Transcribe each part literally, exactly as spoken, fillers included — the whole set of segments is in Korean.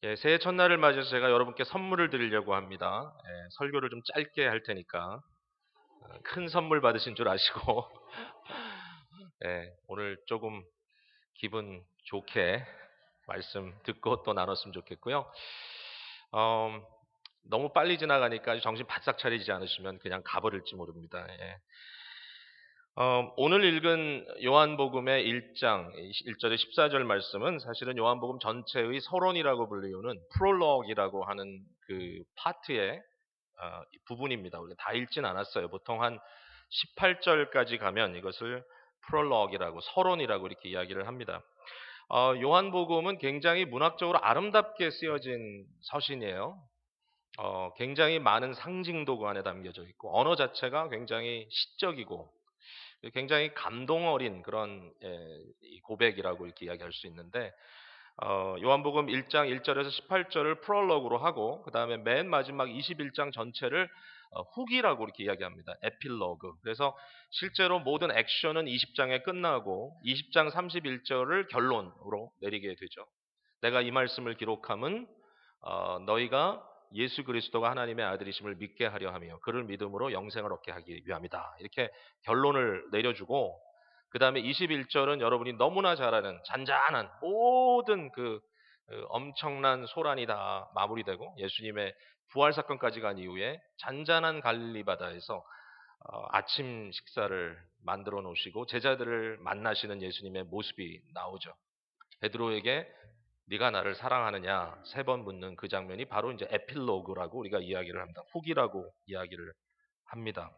예, 새해 첫날을 맞아서 제가 여러분께 선물을 드리려고 합니다. 예, 설교를 좀 짧게 할 테니까 어, 큰 선물 받으신 줄 아시고 예, 오늘 조금 기분 좋게 말씀 듣고 또 나눴으면 좋겠고요. 어, 너무 빨리 지나가니까 정신 바싹 차리지 않으시면 그냥 가버릴지 모릅니다. 예. 어, 오늘 읽은 요한복음의 일 장 일 절에 십사 절 말씀은 사실은 요한복음 전체의 서론이라고 불리우는 프롤로그이라고 하는 그 파트의 어, 부분입니다. 우리가 다 읽진 않았어요. 보통 한 십팔 절까지 가면 이것을 프롤로그이라고 서론이라고 이렇게 이야기를 합니다. 어, 요한복음은 굉장히 문학적으로 아름답게 쓰여진 서신이에요. 어, 굉장히 많은 상징도 그 안에 담겨져 있고 언어 자체가 굉장히 시적이고 굉장히 감동 어린 그런 예, 고백이라고 이렇게 이야기할 수 있는데 어, 요한복음 일 장 일 절에서 십팔 절을 프롤로그로 하고 그 다음에 맨 마지막 이십일 장 전체를 어, 후기라고 이렇게 이야기합니다. 에필로그. 그래서 실제로 모든 액션은 이십 장에 끝나고 이십 장 삼십일 절을 결론으로 내리게 되죠. 내가 이 말씀을 기록함은 어, 너희가 예수 그리스도가 하나님의 아들이심을 믿게 하려 하며 그를 믿음으로 영생을 얻게 하기 위함이다. 이렇게 결론을 내려주고 그 다음에 이십일 절은 여러분이 너무나 잘 아는 잔잔한 모든 그 그 엄청난 소란이 다 마무리되고 예수님의 부활 사건까지 간 이후에 잔잔한 갈릴리 바다에서 어, 아침 식사를 만들어 놓으시고 제자들을 만나시는 예수님의 모습이 나오죠. 베드로에게 네가 나를 사랑하느냐 세 번 묻는 그 장면이 바로 이제 에필로그라고 우리가 이야기를 합니다. 후기라고 이야기를 합니다.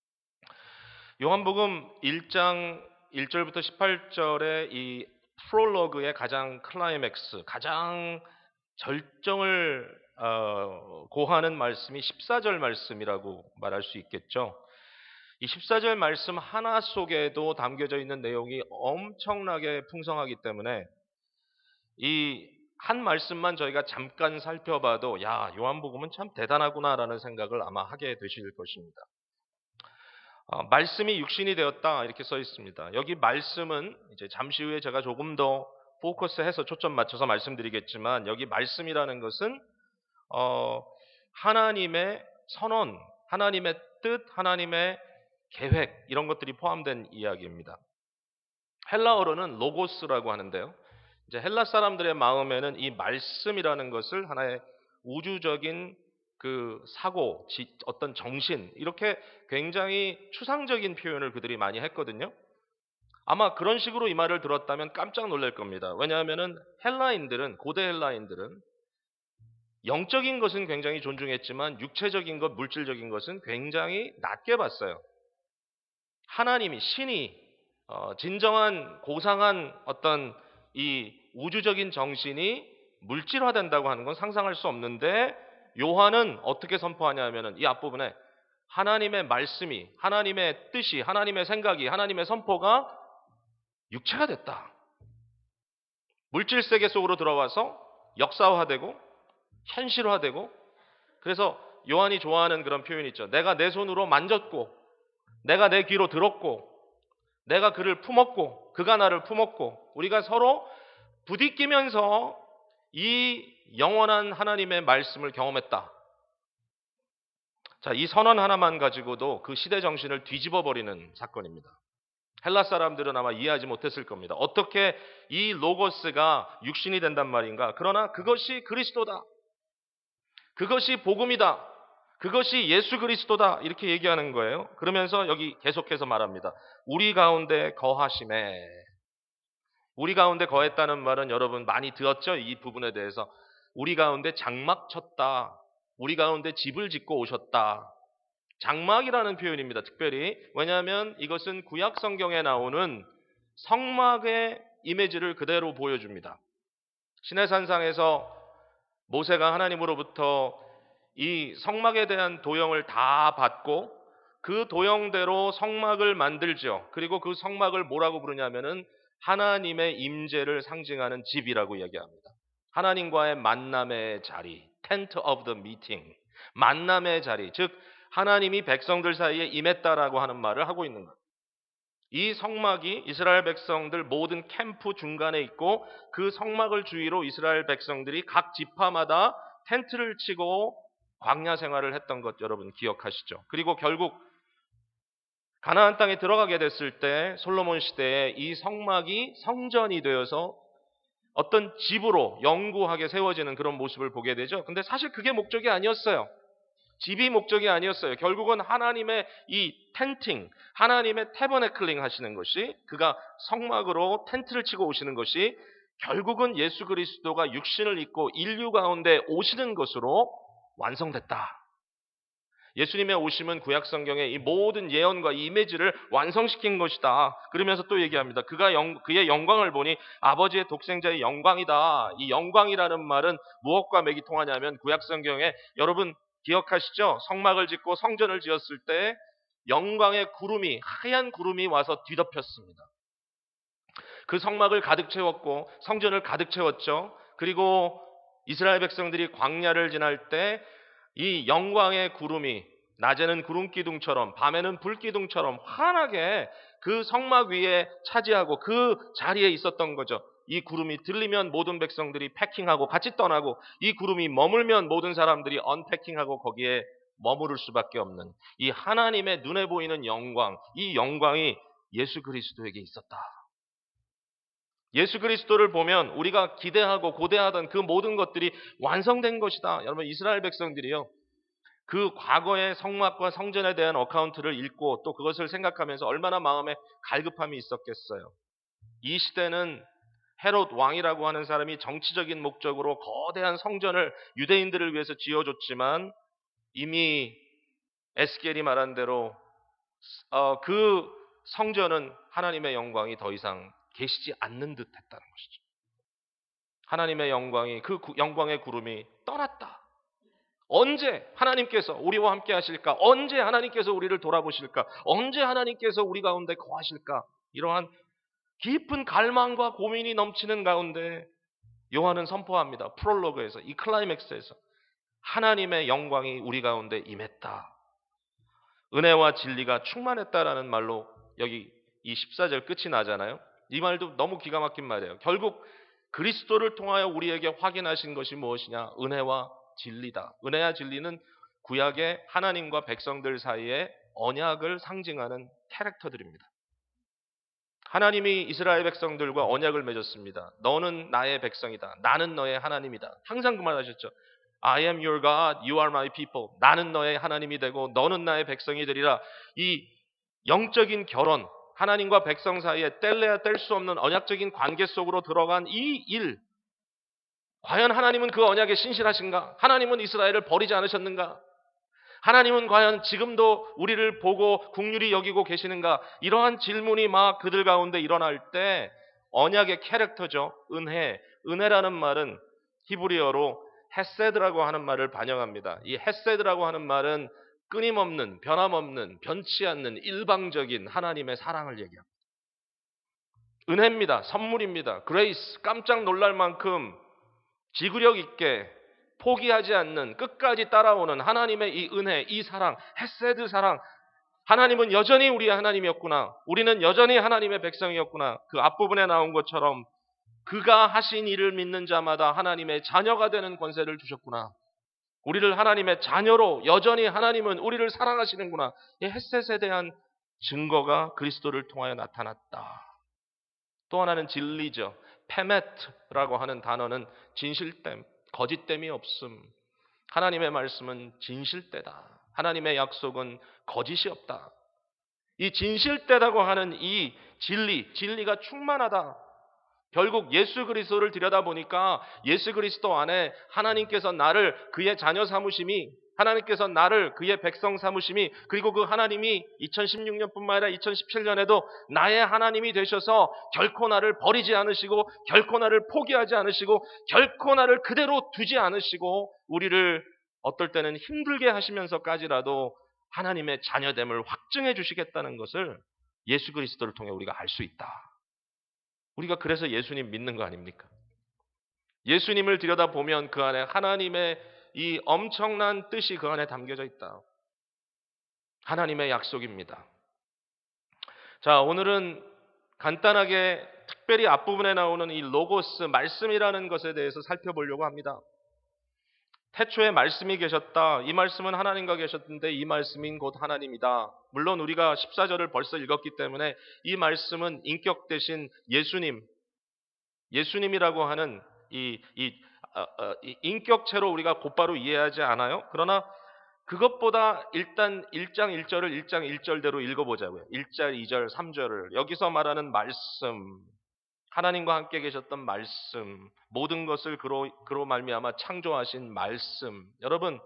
요한복음 일 장 일 절부터 십팔 절의 이 프롤로그의 가장 클라이맥스, 가장 절정을 어, 고하는 말씀이 십사 절 말씀이라고 말할 수 있겠죠. 이 십사 절 말씀 하나 속에도 담겨져 있는 내용이 엄청나게 풍성하기 때문에 이 한 말씀만 저희가 잠깐 살펴봐도 야, 요한복음은 참 대단하구나라는 생각을 아마 하게 되실 것입니다. 어, 말씀이 육신이 되었다 이렇게 써 있습니다. 여기 말씀은 이제 잠시 후에 제가 조금 더 포커스해서 초점 맞춰서 말씀드리겠지만 여기 말씀이라는 것은 어, 하나님의 선언, 하나님의 뜻, 하나님의 계획 이런 것들이 포함된 이야기입니다. 헬라어로는 로고스라고 하는데요. 이제 헬라 사람들의 마음에는 이 말씀이라는 것을 하나의 우주적인 그 사고, 지, 어떤 정신 이렇게 굉장히 추상적인 표현을 그들이 많이 했거든요. 아마 그런 식으로 이 말을 들었다면 깜짝 놀랄 겁니다. 왜냐하면은 헬라인들은 고대 헬라인들은 영적인 것은 굉장히 존중했지만 육체적인 것, 물질적인 것은 굉장히 낮게 봤어요. 하나님이 신이 어, 진정한 고상한 어떤 이 우주적인 정신이 물질화된다고 하는 건 상상할 수 없는데 요한은 어떻게 선포하냐면은 이 앞부분에 하나님의 말씀이 하나님의 뜻이 하나님의 생각이 하나님의 선포가 육체가 됐다. 물질 세계 속으로 들어와서 역사화되고 현실화되고 그래서 요한이 좋아하는 그런 표현이 있죠. 내가 내 손으로 만졌고 내가 내 귀로 들었고 내가 그를 품었고 그가 나를 품었고 우리가 서로 부딪히면서 이 영원한 하나님의 말씀을 경험했다. 자, 이 선언 하나만 가지고도 그 시대 정신을 뒤집어 버리는 사건입니다. 헬라 사람들은 아마 이해하지 못했을 겁니다. 어떻게 이 로고스가 육신이 된단 말인가? 그러나 그것이 그리스도다. 그것이 복음이다. 그것이 예수 그리스도다. 이렇게 얘기하는 거예요. 그러면서 여기 계속해서 말합니다. 우리 가운데 거하심에. 우리 가운데 거했다는 말은 여러분 많이 들었죠? 이 부분에 대해서. 우리 가운데 장막 쳤다. 우리 가운데 집을 짓고 오셨다. 장막이라는 표현입니다. 특별히. 왜냐하면 이것은 구약 성경에 나오는 성막의 이미지를 그대로 보여줍니다. 시내산상에서 모세가 하나님으로부터 이 성막에 대한 도형을 다 받고 그 도형대로 성막을 만들죠. 그리고 그 성막을 뭐라고 부르냐면은 하나님의 임재를 상징하는 집이라고 이야기합니다. 하나님과의 만남의 자리, tent of the meeting, 만남의 자리, 즉 하나님이 백성들 사이에 임했다라고 하는 말을 하고 있는 거예요. 이 성막이 이스라엘 백성들 모든 캠프 중간에 있고 그 성막을 주위로 이스라엘 백성들이 각 지파마다 텐트를 치고 광야 생활을 했던 것 여러분 기억하시죠? 그리고 결국 가나안 땅에 들어가게 됐을 때 솔로몬 시대에 이 성막이 성전이 되어서 어떤 집으로 영구하게 세워지는 그런 모습을 보게 되죠. 근데 사실 그게 목적이 아니었어요. 집이 목적이 아니었어요. 결국은 하나님의 이 텐팅, 하나님의 태버네클링 하시는 것이, 그가 성막으로 텐트를 치고 오시는 것이 결국은 예수 그리스도가 육신을 입고 인류 가운데 오시는 것으로 완성됐다. 예수님의 오심은 구약 성경의 이 모든 예언과 이미지를 완성시킨 것이다. 그러면서 또 얘기합니다. 그가 영, 그의 영광을 보니 아버지의 독생자의 영광이다. 이 영광이라는 말은 무엇과 맥이 통하냐면 구약 성경에 여러분 기억하시죠? 성막을 짓고 성전을 지었을 때 영광의 구름이, 하얀 구름이 와서 뒤덮였습니다. 그 성막을 가득 채웠고 성전을 가득 채웠죠. 그리고 이스라엘 백성들이 광야를 지날 때 이 영광의 구름이 낮에는 구름 기둥처럼 밤에는 불 기둥처럼 환하게 그 성막 위에 차지하고 그 자리에 있었던 거죠. 이 구름이 들리면 모든 백성들이 패킹하고 같이 떠나고, 이 구름이 머물면 모든 사람들이 언패킹하고 거기에 머무를 수밖에 없는 이 하나님의 눈에 보이는 영광, 이 영광이 예수 그리스도에게 있었다. 예수 그리스도를 보면 우리가 기대하고 고대하던 그 모든 것들이 완성된 것이다. 여러분, 이스라엘 백성들이요, 그 과거의 성막과 성전에 대한 어카운트를 읽고 또 그것을 생각하면서 얼마나 마음에 갈급함이 있었겠어요. 이 시대는 헤롯 왕이라고 하는 사람이 정치적인 목적으로 거대한 성전을 유대인들을 위해서 지어줬지만 이미 에스겔이 말한 대로 어, 그 성전은 하나님의 영광이 더 이상 계시지 않는 듯 했다는 것이죠. 하나님의 영광이, 그 영광의 구름이 떠났다. 언제 하나님께서 우리와 함께 하실까? 언제 하나님께서 우리를 돌아보실까? 언제 하나님께서 우리 가운데 거하실까? 이러한 깊은 갈망과 고민이 넘치는 가운데 요한은 선포합니다. 프롤로그에서, 이 클라이맥스에서 하나님의 영광이 우리 가운데 임했다. 은혜와 진리가 충만했다라는 말로 여기 이 십사 절 끝이 나잖아요. 이 말도 너무 기가 막힌 말이에요. 결국 그리스도를 통하여 우리에게 확인하신 것이 무엇이냐? 은혜와 진리다. 은혜와 진리는 구약의 하나님과 백성들 사이의 언약을 상징하는 캐릭터들입니다. 하나님이 이스라엘 백성들과 언약을 맺었습니다. 너는 나의 백성이다. 나는 너의 하나님이다. 항상 그 말 하셨죠. I am your God, you are my people. 나는 너의 하나님이 되고 너는 나의 백성이 되리라. 이 영적인 결혼, 하나님과 백성 사이에 뗄래야 뗄 수 없는 언약적인 관계 속으로 들어간 이 일, 과연 하나님은 그 언약에 신실하신가? 하나님은 이스라엘을 버리지 않으셨는가? 하나님은 과연 지금도 우리를 보고 긍휼히 여기고 계시는가? 이러한 질문이 막 그들 가운데 일어날 때 언약의 캐릭터죠. 은혜. 은혜라는 말은 히브리어로 헤세드라고 하는 말을 반영합니다. 이 헤세드라고 하는 말은 끊임없는, 변함없는, 변치 않는 일방적인 하나님의 사랑을 얘기합니다. 은혜입니다. 선물입니다. 그레이스. 깜짝 놀랄 만큼 지구력 있게 포기하지 않는, 끝까지 따라오는 하나님의 이 은혜, 이 사랑, 헤세드 사랑. 하나님은 여전히 우리의 하나님이었구나. 우리는 여전히 하나님의 백성이었구나. 그 앞부분에 나온 것처럼 그가 하신 일을 믿는 자마다 하나님의 자녀가 되는 권세를 주셨구나. 우리를 하나님의 자녀로, 여전히 하나님은 우리를 사랑하시는구나. 이 헤셋에 대한 증거가 그리스도를 통하여 나타났다. 또 하나는 진리죠. 페메트라고 하는 단어는 진실됨, 거짓됨이 없음. 하나님의 말씀은 진실되다. 하나님의 약속은 거짓이 없다. 이 진실되다고 하는 이 진리, 진리가 충만하다. 결국 예수 그리스도를 들여다보니까 예수 그리스도 안에 하나님께서 나를 그의 자녀 삼으심이, 하나님께서 나를 그의 백성 삼으심이, 그리고 그 하나님이 이천십육 년뿐만 아니라 이천십칠 년에도 나의 하나님이 되셔서 결코 나를 버리지 않으시고 결코 나를 포기하지 않으시고 결코 나를 그대로 두지 않으시고 우리를 어떨 때는 힘들게 하시면서까지라도 하나님의 자녀됨을 확증해 주시겠다는 것을 예수 그리스도를 통해 우리가 알 수 있다. 우리가 그래서 예수님 믿는 거 아닙니까? 예수님을 들여다보면 그 안에 하나님의 이 엄청난 뜻이 그 안에 담겨져 있다. 하나님의 약속입니다. 자, 오늘은 간단하게 특별히 앞부분에 나오는 이 로고스, 말씀이라는 것에 대해서 살펴보려고 합니다. 태초에 말씀이 계셨다. 이 말씀은 하나님과 계셨는데 이 말씀인 곧 하나님이다. 물론 우리가 십사 절을 벌써 읽었기 때문에 이 말씀은 인격 대신 예수님, 예수님이라고 하는 이, 이, 어, 어, 이 인격체로 우리가 곧바로 이해하지 않아요. 그러나 그것보다 일단 일 장 일 절을 일 장 일 절대로 읽어보자고요. 일 절, 이 절, 삼 절을. 여기서 말하는 말씀, 하나님과 함께 계셨던 말씀, 모든 것을 그로, 그로 말미암아 창조하신 말씀. 여러분,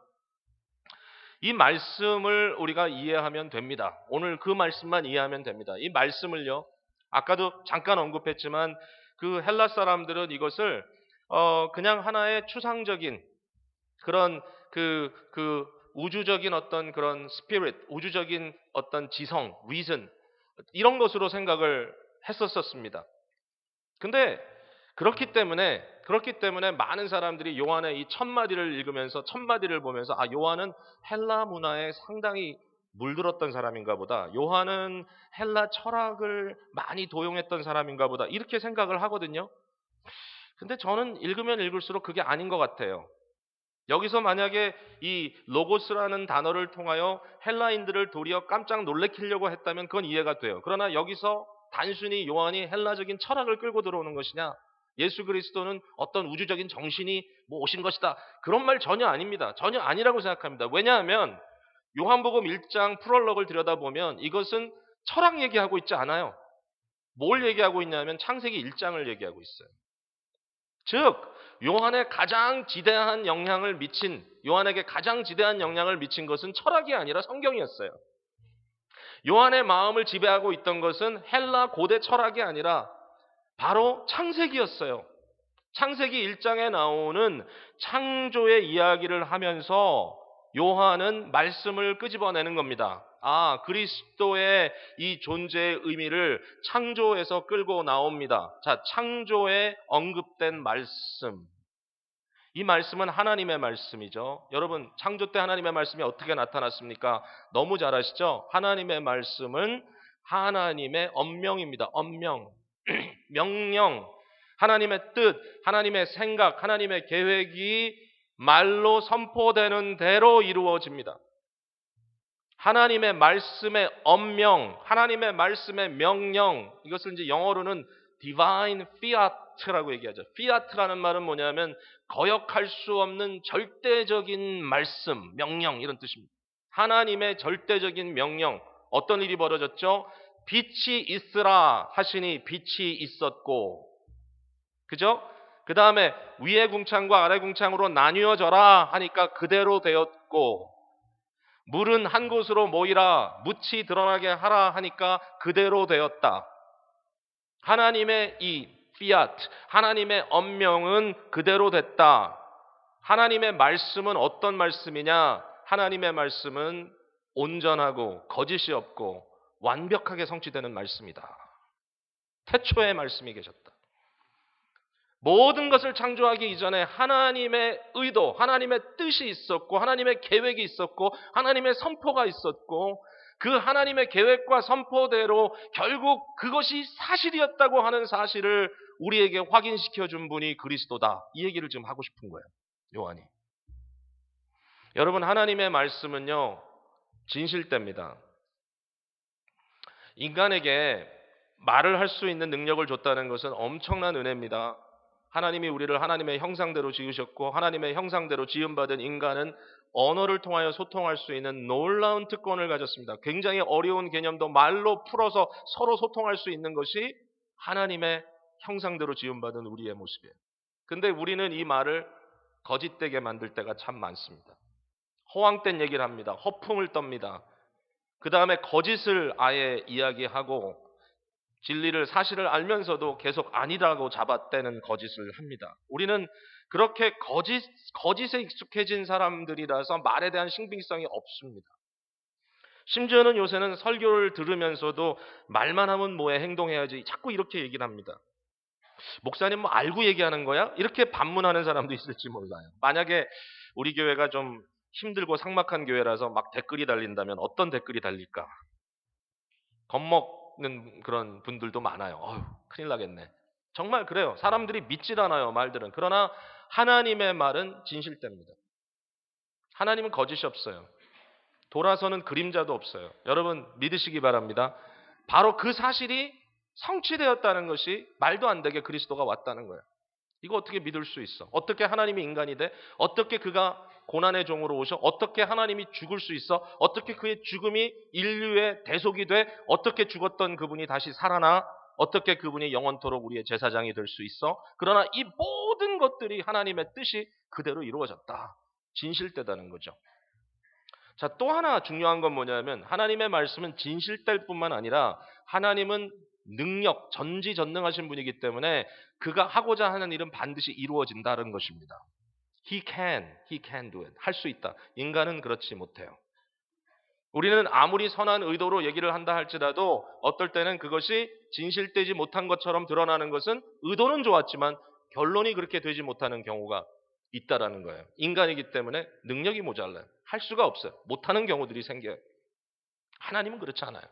이 말씀을 우리가 이해하면 됩니다. 오늘 그 말씀만 이해하면 됩니다. 이 말씀을요, 아까도 잠깐 언급했지만 그 헬라 사람들은 이것을 어, 그냥 하나의 추상적인 그런 그, 그 우주적인 어떤 그런 스피릿, 우주적인 어떤 지성, reason, 이런 것으로 생각을 했었습니다. 근데 그렇기 때문에 그렇기 때문에 많은 사람들이 요한의 이 첫 마디를 읽으면서 첫 마디를 보면서 아, 요한은 헬라 문화에 상당히 물들었던 사람인가 보다. 요한은 헬라 철학을 많이 도용했던 사람인가 보다. 이렇게 생각을 하거든요. 근데 저는 읽으면 읽을수록 그게 아닌 것 같아요. 여기서 만약에 이 로고스라는 단어를 통하여 헬라인들을 도리어 깜짝 놀래키려고 했다면 그건 이해가 돼요. 그러나 여기서 단순히 요한이 헬라적인 철학을 끌고 들어오는 것이냐, 예수 그리스도는 어떤 우주적인 정신이 뭐 오신 것이다, 그런 말 전혀 아닙니다. 전혀 아니라고 생각합니다. 왜냐하면 요한복음 일 장 프롤로그를 들여다보면 이것은 철학 얘기하고 있지 않아요. 뭘 얘기하고 있냐면 창세기 일 장을 얘기하고 있어요. 즉 요한에 가장 지대한 영향을 미친 요한에게 가장 지대한 영향을 미친 것은 철학이 아니라 성경이었어요. 요한의 마음을 지배하고 있던 것은 헬라 고대 철학이 아니라 바로 창세기였어요. 창세기 일 장에 나오는 창조의 이야기를 하면서 요한은 말씀을 끄집어내는 겁니다. 아, 그리스도의 이 존재의 의미를 창조에서 끌고 나옵니다. 자, 창조에 언급된 말씀. 이 말씀은 하나님의 말씀이죠. 여러분, 창조 때 하나님의 말씀이 어떻게 나타났습니까? 너무 잘 아시죠? 하나님의 말씀은 하나님의 엄명입니다. 엄명, 명령, 하나님의 뜻, 하나님의 생각, 하나님의 계획이 말로 선포되는 대로 이루어집니다. 하나님의 말씀의 엄명, 하나님의 말씀의 명령, 이것을 이제 영어로는 divine fiat라고 얘기하죠. fiat라는 말은 뭐냐면 거역할 수 없는 절대적인 말씀, 명령, 이런 뜻입니다. 하나님의 절대적인 명령. 어떤 일이 벌어졌죠? 빛이 있으라 하시니 빛이 있었고, 그죠? 그 다음에 위의 궁창과 아래 궁창으로 나뉘어져라 하니까 그대로 되었고, 물은 한 곳으로 모이라, 묻이 드러나게 하라 하니까 그대로 되었다. 하나님의 이 피아트, 하나님의 엄명은 그대로 됐다. 하나님의 말씀은 어떤 말씀이냐? 하나님의 말씀은 온전하고 거짓이 없고 완벽하게 성취되는 말씀이다. 태초에 말씀이 계셨다. 모든 것을 창조하기 이전에 하나님의 의도, 하나님의 뜻이 있었고 하나님의 계획이 있었고 하나님의 선포가 있었고 그 하나님의 계획과 선포대로 결국 그것이 사실이었다고 하는 사실을 우리에게 확인시켜 준 분이 그리스도다. 이 얘기를 지금 하고 싶은 거예요, 요한이. 여러분, 하나님의 말씀은요, 진실됩니다. 인간에게 말을 할 수 있는 능력을 줬다는 것은 엄청난 은혜입니다. 하나님이 우리를 하나님의 형상대로 지으셨고 하나님의 형상대로 지음받은 인간은 언어를 통하여 소통할 수 있는 놀라운 특권을 가졌습니다. 굉장히 어려운 개념도 말로 풀어서 서로 소통할 수 있는 것이 하나님의 형상대로 지음받은 우리의 모습이에요. 근데 우리는 이 말을 거짓되게 만들 때가 참 많습니다. 허황된 얘기를 합니다. 허풍을 떱니다. 그 다음에 거짓을 아예 이야기하고 진리를, 사실을 알면서도 계속 아니라고 잡아떼는 거짓을 합니다. 우리는 그렇게 거짓, 거짓에 익숙해진 사람들이라서 말에 대한 신빙성이 없습니다. 심지어는 요새는 설교를 들으면서도 말만 하면 뭐해, 행동해야지, 자꾸 이렇게 얘기를 합니다. 목사님 뭐 알고 얘기하는 거야? 이렇게 반문하는 사람도 있을지 몰라요. 만약에 우리 교회가 좀 힘들고 삭막한 교회라서 막 댓글이 달린다면 어떤 댓글이 달릴까? 겁먹 먹는 그런 분들도 많아요. 어휴, 큰일 나겠네. 정말 그래요. 사람들이 믿질 않아요, 말들은. 그러나 하나님의 말은 진실됩니다. 하나님은 거짓이 없어요. 돌아서는 그림자도 없어요. 여러분 믿으시기 바랍니다. 바로 그 사실이 성취되었다는 것이 말도 안 되게 그리스도가 왔다는 거예요. 이거 어떻게 믿을 수 있어? 어떻게 하나님이 인간이 돼? 어떻게 그가 고난의 종으로 오셔? 어떻게 하나님이 죽을 수 있어? 어떻게 그의 죽음이 인류의 대속이 돼? 어떻게 죽었던 그분이 다시 살아나? 어떻게 그분이 영원토록 우리의 제사장이 될 수 있어? 그러나 이 모든 것들이 하나님의 뜻이 그대로 이루어졌다. 진실되다는 거죠. 자, 또 하나 중요한 건 뭐냐면 하나님의 말씀은 진실될 뿐만 아니라 하나님은 능력, 전지전능하신 분이기 때문에 그가 하고자 하는 일은 반드시 이루어진다는 것입니다. He can, he can do it. 할 수 있다. 인간은 그렇지 못해요. 우리는 아무리 선한 의도로 얘기를 한다 할지라도 어떨 때는 그것이 진실되지 못한 것처럼 드러나는 것은 의도는 좋았지만 결론이 그렇게 되지 못하는 경우가 있다라는 거예요. 인간이기 때문에 능력이 모자라요. 할 수가 없어요. 못하는 경우들이 생겨요. 하나님은 그렇지 않아요.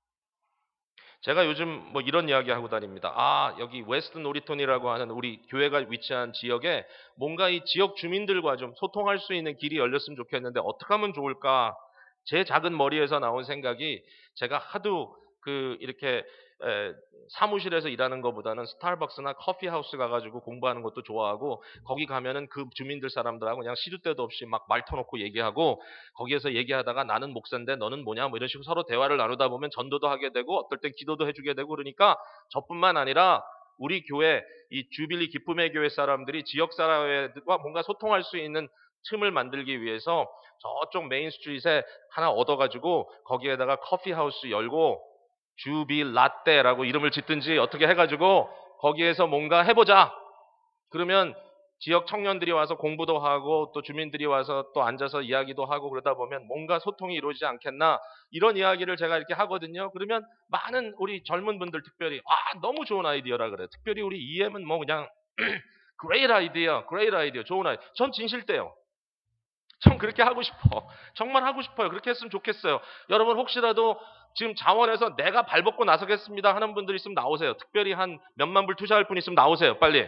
제가 요즘 뭐 이런 이야기 하고 다닙니다. 아, 여기 웨스트 노리톤이라고 하는 우리 교회가 위치한 지역에 뭔가 이 지역 주민들과 좀 소통할 수 있는 길이 열렸으면 좋겠는데 어떻게 하면 좋을까? 제 작은 머리에서 나온 생각이 제가 하도 그 이렇게 에, 사무실에서 일하는 것보다는 스타벅스나 커피하우스 가가지고 공부하는 것도 좋아하고 거기 가면은 그 주민들 사람들하고 그냥 시도 때도 없이 막 말 터놓고 얘기하고 거기에서 얘기하다가 나는 목사인데 너는 뭐냐 뭐 이런 식으로 서로 대화를 나누다 보면 전도도 하게 되고 어떨 땐 기도도 해주게 되고 그러니까 저뿐만 아니라 우리 교회 이 주빌리 기쁨의 교회 사람들이 지역사회와 뭔가 소통할 수 있는 틈을 만들기 위해서 저쪽 메인 스트리트에 하나 얻어가지고 거기에다가 커피하우스 열고 주비 라떼라고 이름을 짓든지 어떻게 해가지고 거기에서 뭔가 해보자. 그러면 지역 청년들이 와서 공부도 하고 또 주민들이 와서 또 앉아서 이야기도 하고 그러다 보면 뭔가 소통이 이루어지지 않겠나 이런 이야기를 제가 이렇게 하거든요. 그러면 많은 우리 젊은 분들 특별히 아 너무 좋은 아이디어라 그래. 특별히 우리 이엠은 뭐 그냥 great idea, great idea, 좋은 아이디어. 전 진실돼요. 전 그렇게 하고 싶어. 정말 하고 싶어요. 그렇게 했으면 좋겠어요. 여러분 혹시라도 지금 자원에서 내가 발벗고 나서겠습니다 하는 분들 있으면 나오세요. 특별히 한 몇만 불 투자할 분 있으면 나오세요. 빨리.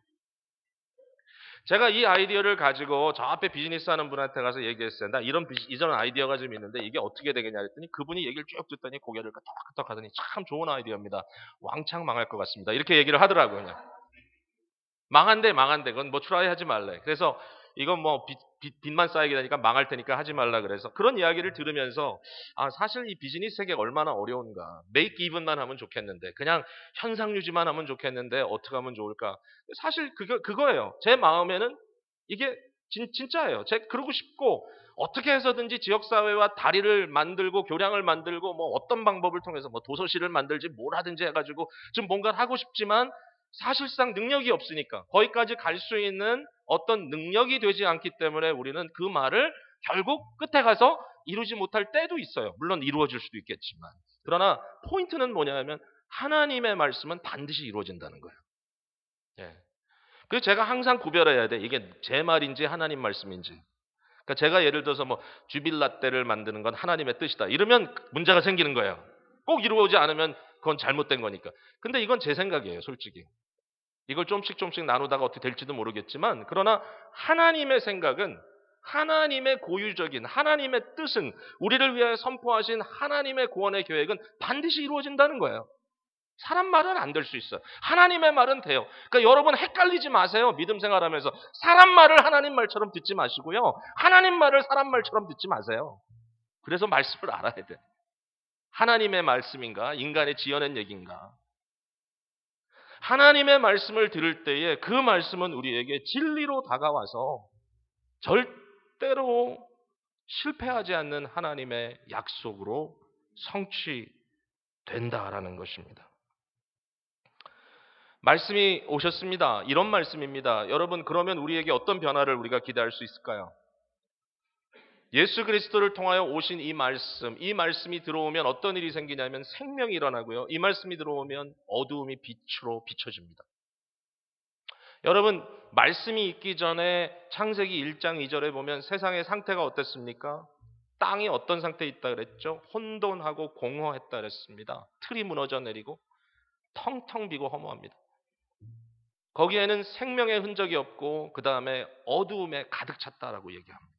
제가 이 아이디어를 가지고 저 앞에 비즈니스 하는 분한테 가서 얘기했어요. 나 이런 비즈, 이런 아이디어가 좀 있는데 이게 어떻게 되겠냐 했더니 그분이 얘기를 쭉 듣더니 고개를 끄덕끄덕 하더니 참 좋은 아이디어입니다. 왕창 망할 것 같습니다. 이렇게 얘기를 하더라고요. 그냥. 망한대 망한대 그건 뭐 트라이 하지 말래. 그래서 이건 뭐 빚, 빚, 빚만 쌓이게 되니까 망할 테니까 하지 말라 그래서 그런 이야기를 들으면서 아 사실 이 비즈니스 세계가 얼마나 어려운가. make even만 하면 좋겠는데 그냥 현상 유지만 하면 좋겠는데 어떻게 하면 좋을까. 사실 그거, 그거예요. 제 마음에는 이게 진, 진짜예요. 제 그러고 싶고 어떻게 해서든지 지역사회와 다리를 만들고 교량을 만들고 뭐 어떤 방법을 통해서 뭐 도서실을 만들지 뭘 하든지 해가지고 좀 뭔가를 하고 싶지만 사실상 능력이 없으니까 거기까지 갈 수 있는 어떤 능력이 되지 않기 때문에 우리는 그 말을 결국 끝에 가서 이루지 못할 때도 있어요. 물론 이루어질 수도 있겠지만. 그러나 포인트는 뭐냐면 하나님의 말씀은 반드시 이루어진다는 거예요. 예. 그래서 제가 항상 구별해야 돼. 이게 제 말인지 하나님 말씀인지. 그러니까 제가 예를 들어서 뭐 주빌라떼를 만드는 건 하나님의 뜻이다. 이러면 문제가 생기는 거예요. 꼭 이루어지지 않으면 그건 잘못된 거니까. 근데 이건 제 생각이에요, 솔직히. 이걸 좀씩 좀씩 나누다가 어떻게 될지도 모르겠지만 그러나 하나님의 생각은 하나님의 고유적인 하나님의 뜻은 우리를 위하여 선포하신 하나님의 구원의 계획은 반드시 이루어진다는 거예요. 사람 말은 안 될 수 있어요. 하나님의 말은 돼요. 그러니까 여러분 헷갈리지 마세요. 믿음 생활하면서 사람 말을 하나님 말처럼 듣지 마시고요. 하나님 말을 사람 말처럼 듣지 마세요. 그래서 말씀을 알아야 돼. 하나님의 말씀인가? 인간의 지어낸 얘기인가? 하나님의 말씀을 들을 때에 그 말씀은 우리에게 진리로 다가와서 절대로 실패하지 않는 하나님의 약속으로 성취된다라는 것입니다. 말씀이 오셨습니다. 이런 말씀입니다. 여러분 그러면 우리에게 어떤 변화를 우리가 기대할 수 있을까요? 예수 그리스도를 통하여 오신 이 말씀, 이 말씀이 들어오면 어떤 일이 생기냐면 생명이 일어나고요. 이 말씀이 들어오면 어두움이 빛으로 비춰집니다. 여러분 말씀이 있기 전에 창세기 일 장 이 절에 보면 세상의 상태가 어땠습니까? 땅이 어떤 상태에 있다 그랬죠? 혼돈하고 공허했다 그랬습니다. 틀이 무너져 내리고 텅텅 비고 허무합니다. 거기에는 생명의 흔적이 없고 그 다음에 어두움에 가득 찼다라고 얘기합니다.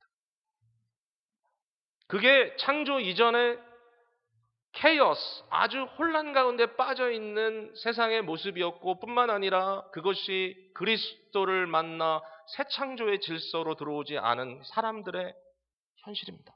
그게 창조 이전에 케이오스, 아주 혼란 가운데 빠져있는 세상의 모습이었고 뿐만 아니라 그것이 그리스도를 만나 새 창조의 질서로 들어오지 않은 사람들의 현실입니다.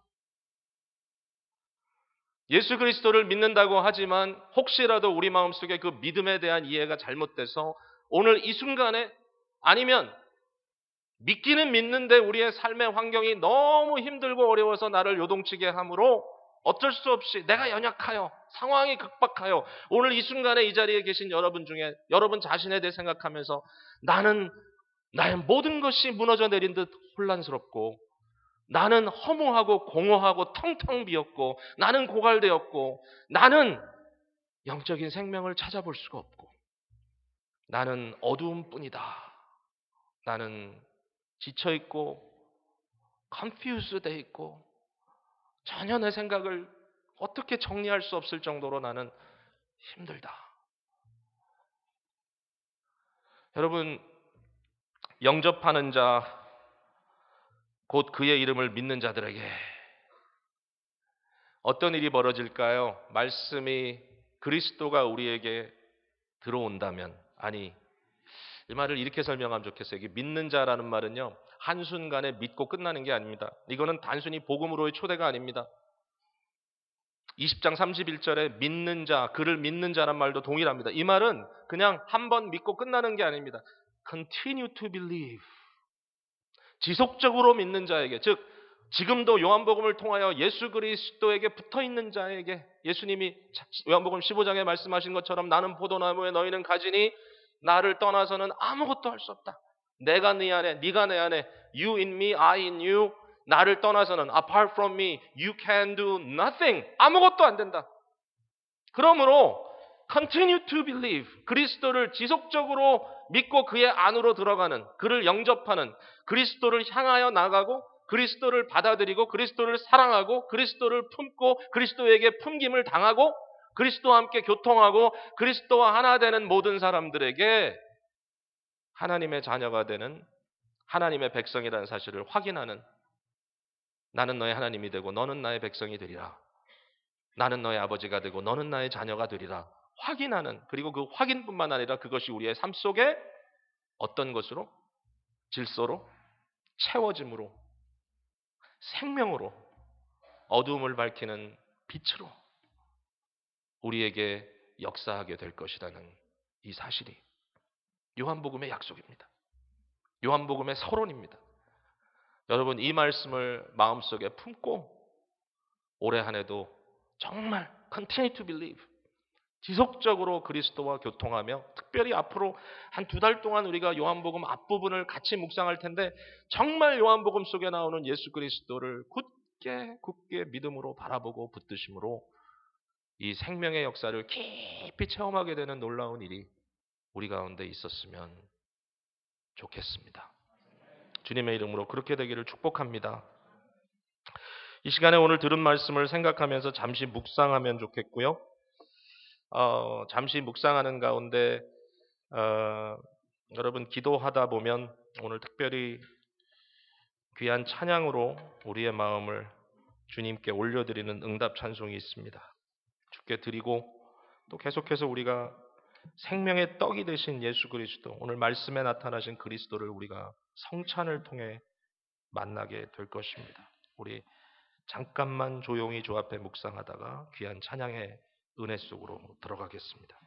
예수 그리스도를 믿는다고 하지만 혹시라도 우리 마음속에 그 믿음에 대한 이해가 잘못돼서 오늘 이 순간에 아니면 믿기는 믿는데 우리의 삶의 환경이 너무 힘들고 어려워서 나를 요동치게 하므로 어쩔 수 없이 내가 연약하여 상황이 급박하여 오늘 이 순간에 이 자리에 계신 여러분 중에 여러분 자신에 대해 생각하면서 나는 나의 모든 것이 무너져 내린 듯 혼란스럽고 나는 허무하고 공허하고 텅텅 비었고 나는 고갈되었고 나는 영적인 생명을 찾아볼 수가 없고 나는 어두움뿐이다. 나는 지쳐있고 confused 돼 있고 전혀 내 생각을 어떻게 정리할 수 없을 정도로 나는 힘들다. 여러분, 영접하는 자, 곧 그의 이름을 믿는 자들에게 어떤 일이 벌어질까요? 말씀이 그리스도가 우리에게 들어온다면, 아니, 이 말을 이렇게 설명하면 좋겠어요. 이게 믿는 자라는 말은요, 한순간에 믿고 끝나는 게 아닙니다. 이거는 단순히 복음으로의 초대가 아닙니다. 이십 장 삼십일 절에 믿는 자, 그를 믿는 자란 말도 동일합니다. 이 말은 그냥 한 번 믿고 끝나는 게 아닙니다. Continue to believe. 지속적으로 믿는 자에게, 즉 지금도 요한복음을 통하여 예수 그리스도에게 붙어있는 자에게 예수님이 요한복음 십오 장에 말씀하신 것처럼 나는 포도나무에 너희는 가지니 나를 떠나서는 아무것도 할 수 없다. 내가 네 안에, 네가 내 안에, you in me, I in you. 나를 떠나서는 apart from me, you can do nothing. 아무것도 안 된다. 그러므로 continue to believe. 그리스도를 지속적으로 믿고 그의 안으로 들어가는, 그를 영접하는, 그리스도를 향하여 나가고 그리스도를 받아들이고 그리스도를 사랑하고 그리스도를 품고 그리스도에게 품김을 당하고 그리스도와 함께 교통하고 그리스도와 하나 되는 모든 사람들에게 하나님의 자녀가 되는 하나님의 백성이라는 사실을 확인하는, 나는 너의 하나님이 되고 너는 나의 백성이 되리라. 나는 너의 아버지가 되고 너는 나의 자녀가 되리라. 확인하는, 그리고 그 확인뿐만 아니라 그것이 우리의 삶 속에 어떤 것으로? 질서로, 채워짐으로, 생명으로, 어두움을 밝히는 빛으로 우리에게 역사하게 될 것이라는 이 사실이 요한복음의 약속입니다. 요한복음의 서론입니다. 여러분, 이 말씀을 마음속에 품고 올해 한 해도 정말 continue to believe, 지속적으로 그리스도와 교통하며, 특별히 앞으로 한 두 달 동안 우리가 요한복음 앞부분을 같이 묵상할 텐데 정말 요한복음 속에 나오는 예수 그리스도를 굳게 굳게 믿음으로 바라보고 붙드심으로 이 생명의 역사를 깊이 체험하게 되는 놀라운 일이 우리 가운데 있었으면 좋겠습니다. 주님의 이름으로 그렇게 되기를 축복합니다. 이 시간에 오늘 들은 말씀을 생각하면서 잠시 묵상하면 좋겠고요. 어, 잠시 묵상하는 가운데 어, 여러분 기도하다 보면 오늘 특별히 귀한 찬양으로 우리의 마음을 주님께 올려드리는 응답 찬송이 있습니다. 주께 드리고 또 계속해서 우리가 생명의 떡이 되신 예수 그리스도, 오늘 말씀에 나타나신 그리스도를 우리가 성찬을 통해 만나게 될 것입니다. 우리 잠깐만 조용히 주 앞에 묵상하다가 귀한 찬양의 은혜 속으로 들어가겠습니다.